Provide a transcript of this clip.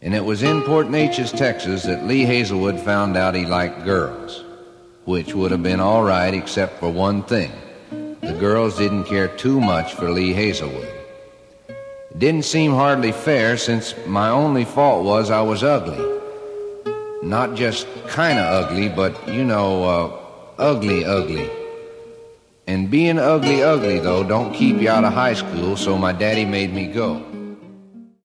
And it was in Port Neches, Texas, that Lee Hazelwood found out he liked girls, which would have been all right except for one thing. The girls didn't care too much for Lee Hazelwood. It didn't seem hardly fair, since my only fault was I was ugly. Not just kind of ugly, but, ugly. And being ugly, though, don't keep you out of high school, so my daddy made me go.